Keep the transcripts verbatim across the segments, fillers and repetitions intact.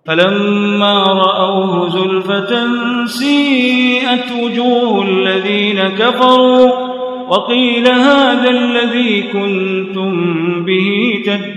فلما رأوه زلفة سيئت وجوه الذين كفروا وقيل هذا الذي كنتم به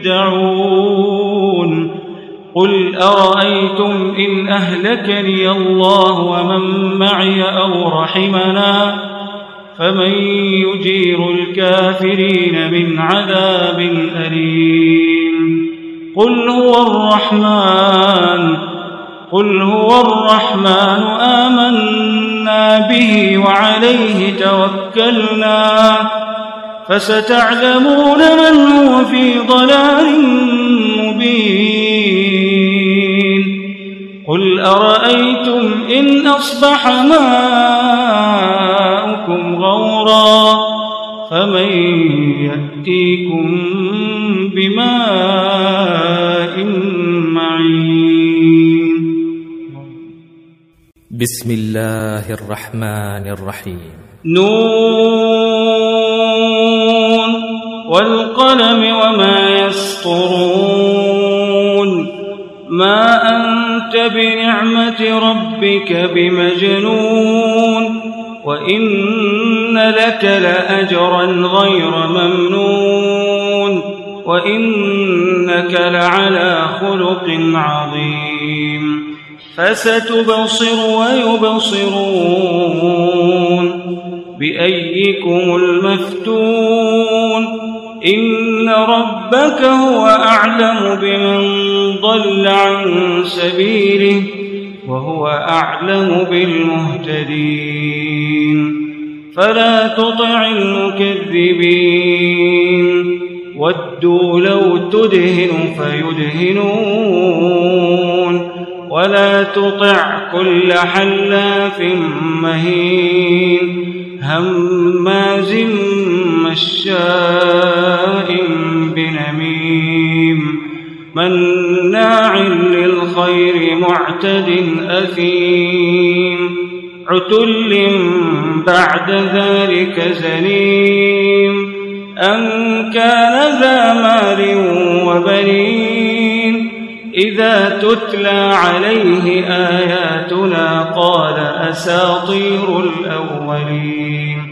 تدعون قل أرأيتم إن أهلكني الله ومن معي أو رحمنا فمن يجير الكافرين من عذاب أليم قل هو الرحمن قل هو الرحمن آمنا به وعليه توكلنا فستعلمون من هو في ضلال مبين قل أرأيتم إن أصبح ماؤكم غورا فمن يأتيكم بماء معين. بسم الله الرحمن الرحيم. نون والقلم وما يسطرون ما أنت بنعمة ربك بمجنون وإن لك لأجرا غير ممنون وإنك لعلى خلق عظيم فستبصر ويبصرون بأيكم المفتون إن ربك هو أعلم بمن ضل عن سبيله وهو أعلم بالمهتدين فلا تطع المكذبين ودوا لو تدهن فيدهنون ولا تطع كل حلاف مهين هماز مشاء بنميم مناع للخير معتد أثيم عتل بعد ذلك زنيم أن كان ذا مال وبنين إذا تتلى عليه آياتنا قال أساطير الأولين